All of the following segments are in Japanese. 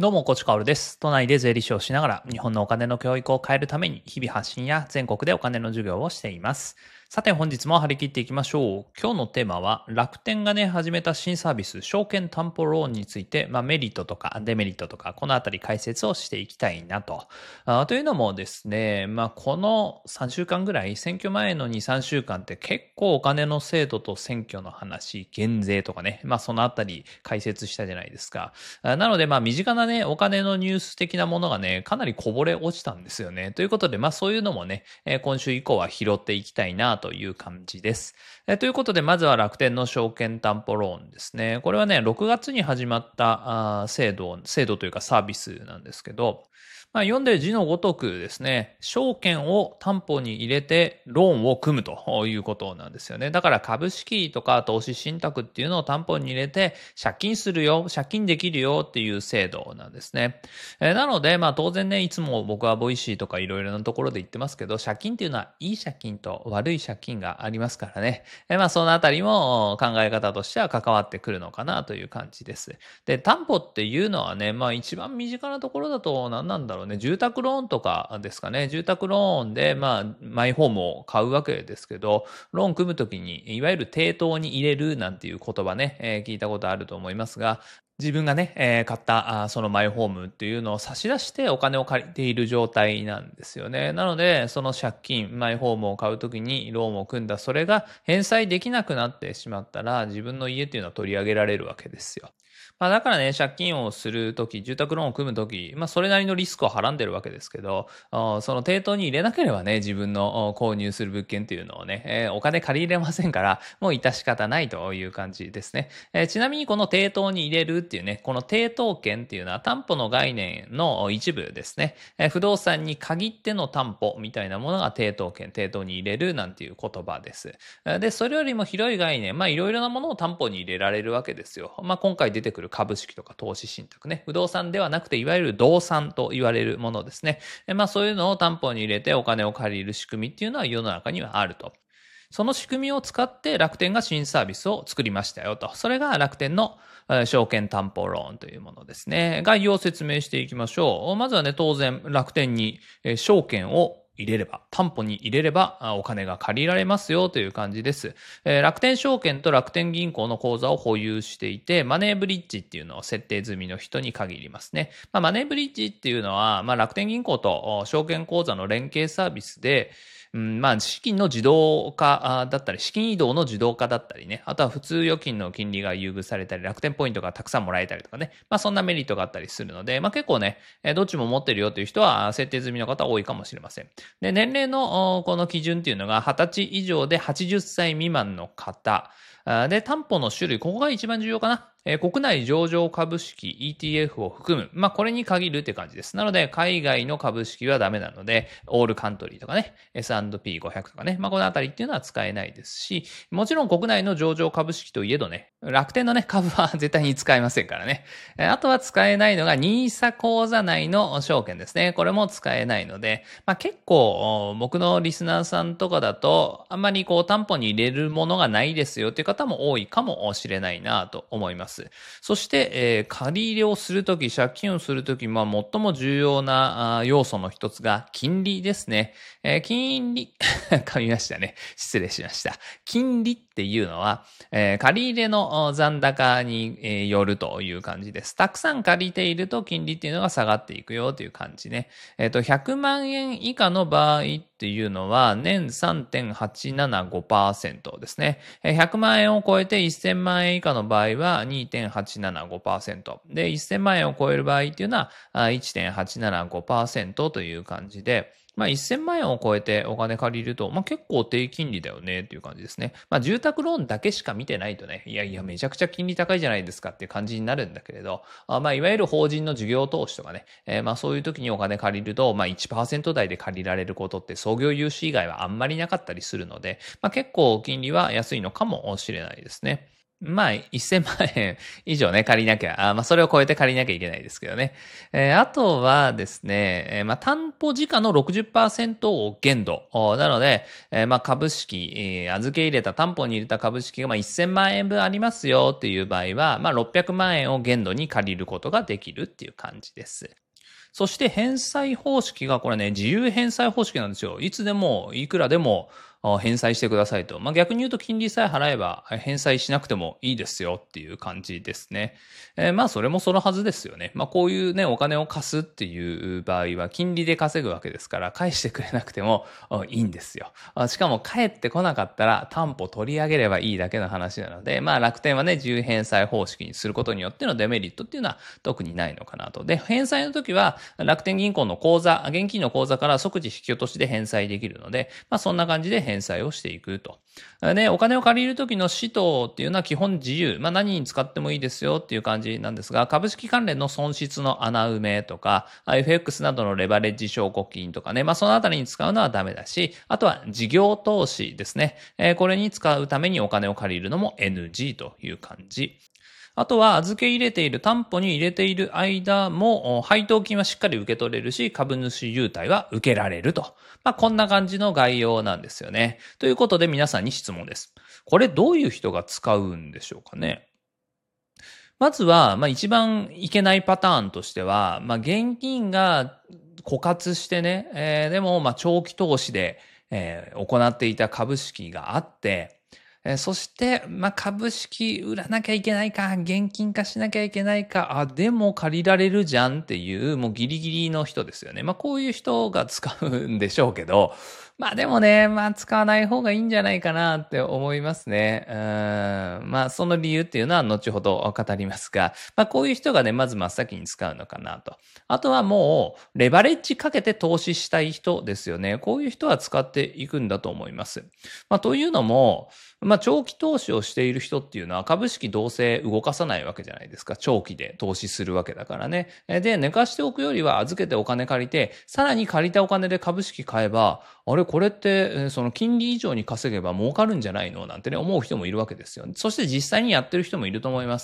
どうも、コチカオルです。都内で税理士をしながら、日本のお金の教育を変えるために、日々発信や全国でお金の授業をしています。さて、本日も張り切っていきましょう。今日のテーマは、楽天がね、始めた新サービス、証券担保ローンについて、メリットとかデメリットとか、このあたり解説をしていきたいなと。というのもですね、この3週間ぐらい、選挙前の2、3週間って結構お金の制度と選挙の話、減税とかね、そのあたり解説したじゃないですか。なので、身近なね、お金のニュース的なものがね、かなりこぼれ落ちたんですよね。ということで、そういうのもね、今週以降は拾っていきたいなという感じです。ということで、まずは楽天の証券担保ローンですね。これはね、6月に始まった制度というかサービスなんですけど、読んで字のごとくですね、証券を担保に入れてローンを組むということなんですよね。だから株式とか投資信託っていうのを担保に入れて借金するよ、借金できるよっていう制度なんですね。なので、当然ね、いつも僕はボイシーとかいろいろなところで言ってますけど、借金っていうのはいい借金と悪い借金がありますからね。そのあたりも考え方としては関わってくるのかなという感じです。で、担保っていうのはね、一番身近なところだと何なんだろうね、住宅ローンとかですかね。住宅ローンで、マイホームを買うわけですけど、ローン組むときに、いわゆる抵当に入れるなんていう言葉ね、聞いたことあると思いますが、自分がね、買ったそのマイホームっていうのを差し出してお金を借りている状態なんですよね。なので、その借金、マイホームを買うときにローンを組んだ、それが返済できなくなってしまったら、自分の家っていうのは取り上げられるわけですよ。だからね、借金をするとき、住宅ローンを組むとき、それなりのリスクをはらんでるわけですけど、その抵当に入れなければね、自分の購入する物件っていうのをね、お金借り入れませんから、もう致し方ないという感じですね。ちなみにこの抵当に入れるっていうね、この抵当権っていうのは担保の概念の一部ですね。不動産に限っての担保みたいなものが抵当権、抵当に入れるなんていう言葉です。で、それよりも広い概念、いろいろなものを担保に入れられるわけですよ。今回出てくる株式とか投資信託ね、不動産ではなくて、いわゆる動産と言われるものですね。そういうのを担保に入れてお金を借りる仕組みっていうのは世の中にはあると。その仕組みを使って楽天が新サービスを作りましたよと。それが楽天の証券担保ローンというものですね。概要を説明していきましょう。まずはね、当然楽天に証券を入れれば、担保に入れればお金が借りられますよという感じです。楽天証券と楽天銀行の口座を保有していて、マネーブリッジっていうのを設定済みの人に限りますね。マネーブリッジっていうのは、楽天銀行と証券口座の連携サービスで、資金の自動化だったり、資金移動の自動化だったりね、あとは普通預金の金利が優遇されたり、楽天ポイントがたくさんもらえたりとかね、そんなメリットがあったりするので、結構ね、どっちも持ってるよという人は設定済みの方多いかもしれません。で、年齢のこの基準っていうのが20歳以上で80歳未満の方、で、担保の種類、ここが一番重要かな。国内上場株式 ETF を含む。これに限るって感じです。なので、海外の株式はダメなので、オールカントリーとかね、S&P500 とかね、このあたりっていうのは使えないですし、もちろん国内の上場株式といえどね、楽天のね、株は絶対に使えませんからね。あとは使えないのが NISA 口座内の証券ですね。これも使えないので、結構、僕のリスナーさんとかだと、あんまり担保に入れるものがないですよっていう方も多いかもしれないなと思います。そして、借り入れをするとき、借金をするとき、最も重要な要素の一つが金利ですね。金利、噛みましたね。失礼しました。金利っていうのは、借り入れの残高によるという感じです。たくさん借りていると金利っていうのが下がっていくよという感じね。100万円以下の場合っていうのは年 3.875% ですね。100万円を超えて1000万円以下の場合は 2.875%。で、1000万円を超える場合っていうのは1.875% という感じで、1000万円を超えてお金借りると、結構低金利だよねっていう感じですね。住宅ローンだけしか見てないとね、いやいやめちゃくちゃ金利高いじゃないですかっていう感じになるんだけれど、いわゆる法人の事業投資とかね、そういう時にお金借りると、1% 台で借りられることって創業融資以外はあんまりなかったりするので、結構金利は安いのかもしれないですね。 まあ、1000万円以上ね、借りなきゃ、それを超えて借りなきゃいけないですけどね。あとはですね、担保時価の 60% を限度。なので、株式、預け入れた、担保に入れた株式が1000万円分ありますよっていう場合は、600万円を限度に借りることができるっていう感じです。そして返済方式がこれね、自由返済方式なんですよ。いつでも、いくらでも返済してくださいと。逆に言うと金利さえ払えば返済しなくてもいいですよっていう感じですね。それもそのはずですよね。こういうね、お金を貸すっていう場合は金利で稼ぐわけですから、返してくれなくてもいいんですよ。しかも返ってこなかったら担保取り上げればいいだけの話なので、楽天はね、自由返済方式にすることによってのデメリットっていうのは特にないのかなと。で、返済の時は楽天銀行の口座、現金の口座から即時引き落としで返済できるので、そんな感じで返済をしていくと。で、お金を借りる時の使途っていうのは基本自由。何に使ってもいいですよっていう感じなんですが、株式関連の損失の穴埋めとか、FX などのレバレッジ証拠金とかね、そのあたりに使うのはダメだし、あとは事業投資ですね。これに使うためにお金を借りるのも NG という感じ。あとは預け入れている、担保に入れている間も、配当金はしっかり受け取れるし、株主優待は受けられると。こんな感じの概要なんですよね。ということで皆さんに質問です。これどういう人が使うんでしょうかね。まずは、一番いけないパターンとしては、現金が枯渇してね、でも、長期投資で、行っていた株式があって、そして、株式売らなきゃいけないか、現金化しなきゃいけないか、でも借りられるじゃんっていう、もうギリギリの人ですよね。こういう人が使うんでしょうけど、でもね、使わない方がいいんじゃないかなって思いますね。その理由っていうのは後ほど語りますが、こういう人がね、まず真っ先に使うのかなと。あとはもう、レバレッジかけて投資したい人ですよね。こういう人は使っていくんだと思います。というのも、長期投資をしている人っていうのは株式どうせ動かさないわけじゃないですか。長期で投資するわけだからね。で、寝かしておくよりは預けてお金借りて、さらに借りたお金で株式買えば、あれこれって、その金利以上に稼げば儲かるんじゃないのなんてね、思う人もいるわけですよ。そして実際にやってる人もいると思います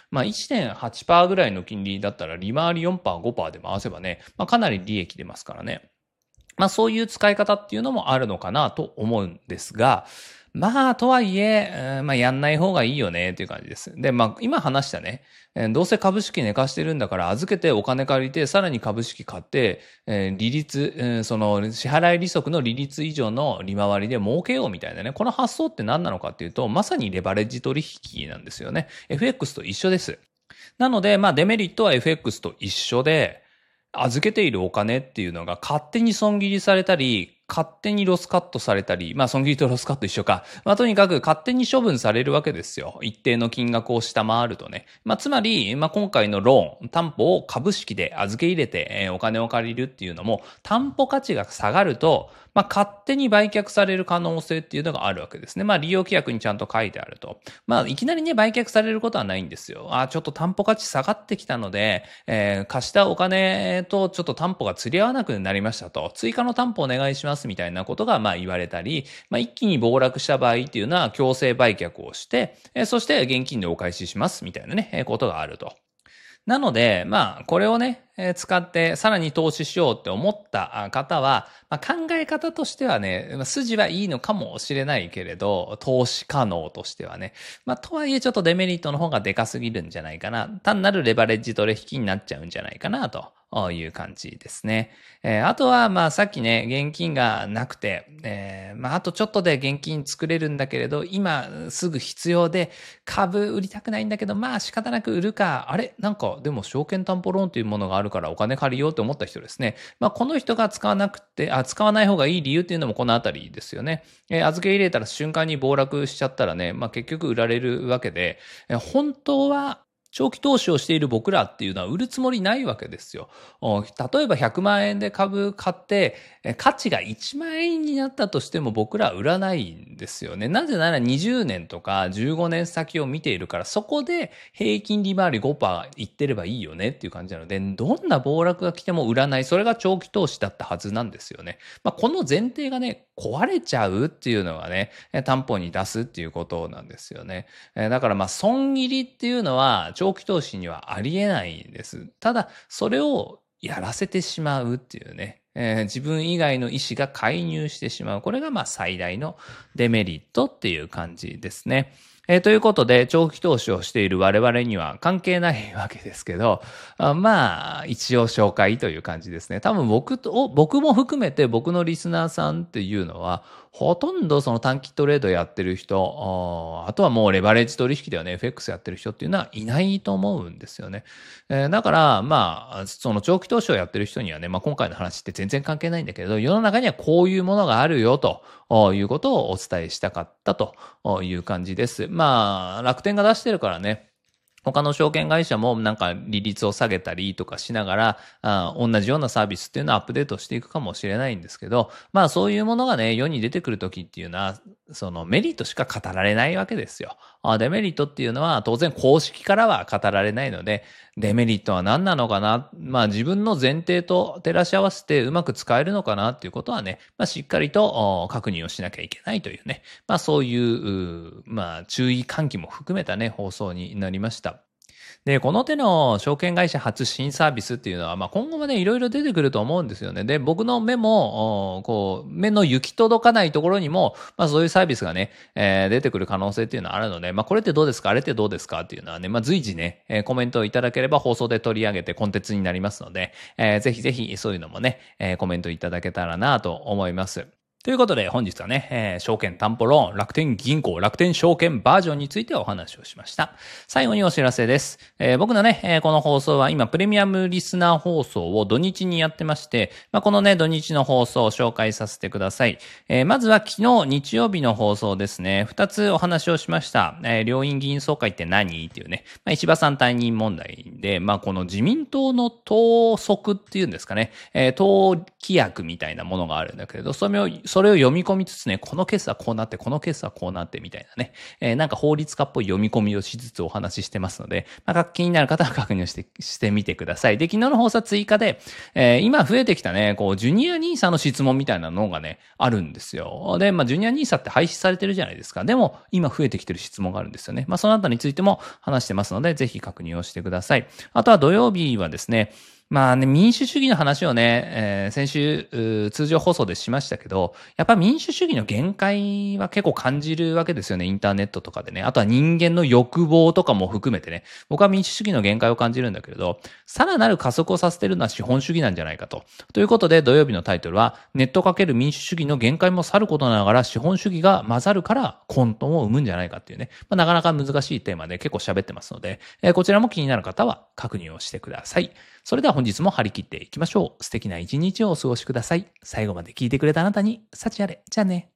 。1.8% ぐらいの金利だったら利回り 4%、5% で回せばね、かなり利益出ますからね。そういう使い方っていうのもあるのかなと思うんですが、とはいえ、やんない方がいいよねっていう感じです。で、今話したね、どうせ株式寝かしてるんだから預けてお金借りて、さらに株式買って、利率、その支払い利息の利率以上の利回りで儲けようみたいなね、この発想って何なのかっていうと、まさにレバレッジ取引なんですよね。FX と一緒です。なので、デメリットは FX と一緒で、預けているお金っていうのが勝手に損切りされたり、勝手にロスカットされたり、損切りとロスカット一緒か。とにかく勝手に処分されるわけですよ。一定の金額を下回るとね。つまり、今回のローン、担保を株式で預け入れて、お金を借りるっていうのも、担保価値が下がると、勝手に売却される可能性っていうのがあるわけですね。利用規約にちゃんと書いてあると。いきなりね、売却されることはないんですよ。ちょっと担保価値下がってきたので、貸したお金とちょっと担保が釣り合わなくなりましたと。追加の担保お願いしますみたいなことが言われたり、一気に暴落した場合っていうのは強制売却をして、そして現金でお返ししますみたいなね、ことがあると。なので、これをね、使ってさらに投資しようって思った方は、考え方としてはね、筋はいいのかもしれないけれど、投資可能としてはね。とはいえちょっとデメリットの方がでかすぎるんじゃないかな。単なるレバレッジ取引になっちゃうんじゃないかなという感じですね。あとは、さっきね、現金がなくて、あとちょっとで現金作れるんだけれど、今すぐ必要で株売りたくないんだけど、仕方なく売るか。あれなんか、でも証券担保ローンというものがあるからお金借りようと思った人ですね。この人が使わない方がいい理由っていうのもこのあたりですよね。預け入れたら瞬間に暴落しちゃったらね、結局売られるわけで、本当は長期投資をしている僕らっていうのは売るつもりないわけですよ。例えば100万円で株買って、価値が1万円になったとしても僕らは売らないんですよね。なぜなら20年とか15年先を見ているから、そこで平均利回り 5% いってればいいよねっていう感じなので、どんな暴落が来ても売らない。それが長期投資だったはずなんですよね。この前提がね、壊れちゃうっていうのがね、担保に出すっていうことなんですよね。だから損切りっていうのは長期投資にはありえないんです。ただ、それをやらせてしまうっていうね。自分以外の意思が介入してしまう。これが最大のデメリットっていう感じですね。ということで、長期投資をしている我々には関係ないわけですけど、一応紹介という感じですね。多分僕も含めて僕のリスナーさんっていうのは、ほとんどその短期トレードやってる人、あとはもうレバレッジ取引ではね、FX やってる人っていうのはいないと思うんですよね。だから、その長期投資をやってる人にはね、今回の話って全然関係ないんだけど、世の中にはこういうものがあるよということをお伝えしたかったという感じです。楽天が出してるからね、他の証券会社もなんか利率を下げたりとかしながら、同じようなサービスっていうのをアップデートしていくかもしれないんですけど、そういうものがね、世に出てくるときっていうのは、そのメリットしか語られないわけですよ。デメリットっていうのは当然公式からは語られないので、デメリットは何なのかな、自分の前提と照らし合わせてうまく使えるのかなっていうことはね、しっかりと確認をしなきゃいけないというね、そういう、注意喚起も含めたね、放送になりました。で、この手の証券会社初新サービスっていうのは、今後もね、いろいろ出てくると思うんですよね。で、僕の目も、目の行き届かないところにも、そういうサービスがね、出てくる可能性っていうのはあるので、これってどうですかあれってどうですかっていうのはね、随時ね、コメントをいただければ放送で取り上げてコンテンツになりますので、ぜひぜひそういうのもね、コメントいただけたらなと思います。ということで本日はね、証券担保ローン、楽天銀行、楽天証券バージョンについてお話をしました。最後にお知らせです。僕のね、この放送は今プレミアムリスナー放送を土日にやってまして、このね、土日の放送を紹介させてください。まずは昨日日曜日の放送ですね。2つお話をしました。両院議員総会って何っていうね、石破さん退任問題で、この自民党の党則っていうんですかね、党規約みたいなものがあるんだけれど、それを読み込みつつね、このケースはこうなって、このケースはこうなってみたいなね、なんか法律家っぽい読み込みをしつつお話ししてますので、気になる方は確認してみてください。で、昨日の放送追加で、今増えてきたね、ジュニアニーサの質問みたいなのがね、あるんですよ。で、ジュニアニーサって廃止されてるじゃないですか。でも、今増えてきてる質問があるんですよね。そのあたりについても話してますので、ぜひ確認をしてください。あとは土曜日はですね、民主主義の話をね、先週、通常放送でしましたけど、やっぱ民主主義の限界は結構感じるわけですよね、インターネットとかでね。あとは人間の欲望とかも含めてね。僕は民主主義の限界を感じるんだけれど、さらなる加速をさせているのは資本主義なんじゃないかと。ということで、土曜日のタイトルは、ネット×民主主義の限界もさることながら、資本主義が混ざるから混沌を生むんじゃないかっていうね。なかなか難しいテーマで結構喋ってますので、こちらも気になる方は確認をしてください。それでは本日も張り切っていきましょう。素敵な一日をお過ごしください。最後まで聞いてくれたあなたに、幸あれ。じゃあね。